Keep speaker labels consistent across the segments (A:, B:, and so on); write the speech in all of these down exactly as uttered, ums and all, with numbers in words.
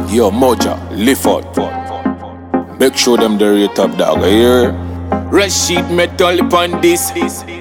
A: Yo, Moja, lift out. Make sure them the rate up, dog. You hear? Rashid metal upon this.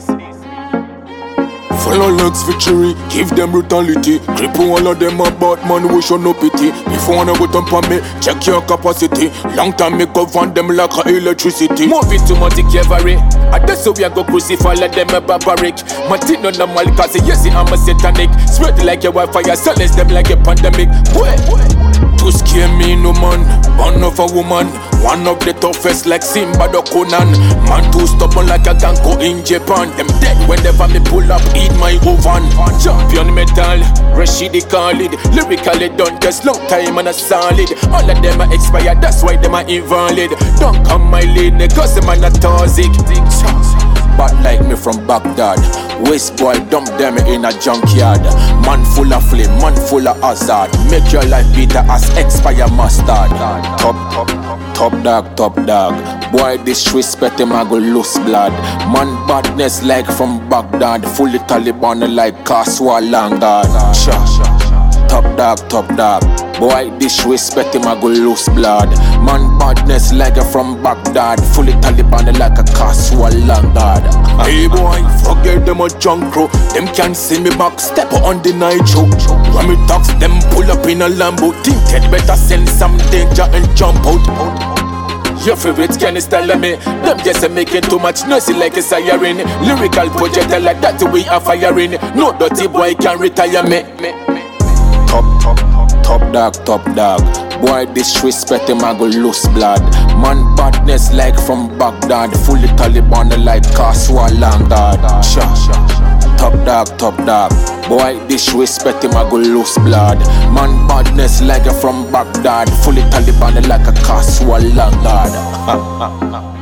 A: Follow legs victory, give them brutality. Cripple all of them about man, we show no pity. If you wanna go dump on me, check your capacity. Long time me govern them like a electricity. Move it to Monte Chiavari. I that's how we a go crucify let them a barbaric. Martin on the mal cause yes I'm a satanic. Spread like a wildfire, silence them like a pandemic. Boy, to scare me no man, born of a woman. One of the toughest like Simba the Conan. Man too stubborn like a ganko in Japan. Them dead whenever me pull up, eat my oven. Champion metal, Rashidi Khalid. Lyrically done just long time and a solid. All of them are expired, that's why them are invalid. Don't come my lead, cause them are not toxic. But like me from Baghdad, West boy dump them in a junkyard. Man full of flame, man full of hazard. Make your life bitter as expire mustard. Top, top, top dog, top dog. Boy disrespect him, I go lose blood. Man badness like from Baghdad. Fully Taliban like Kaswa Langard. Top dog, top dog. Boy disrespect him, I go lose blood. Man badness like a from Baghdad. Fully Taliban like a Kaswa Langard. Hey boy, forget them a junk crew. Them can't see me back, step on the nitro. When me talks, them pull up in a Lambo. Think it better send some danger and jump out. Your favorite can is telling me them just a making too much noise like a siren. Lyrical projector like that we are firing. No dirty boy can retire me. Top, top, top dog, top dog. Boy disrespect him, I go lose blood. Man badness like from Baghdad. Fully Taliban like Kaswa Langard. Top dog, top dog. Boy disrespect him, I go lose blood. Man badness like from Baghdad. Fully Taliban like a Kaswa Langard.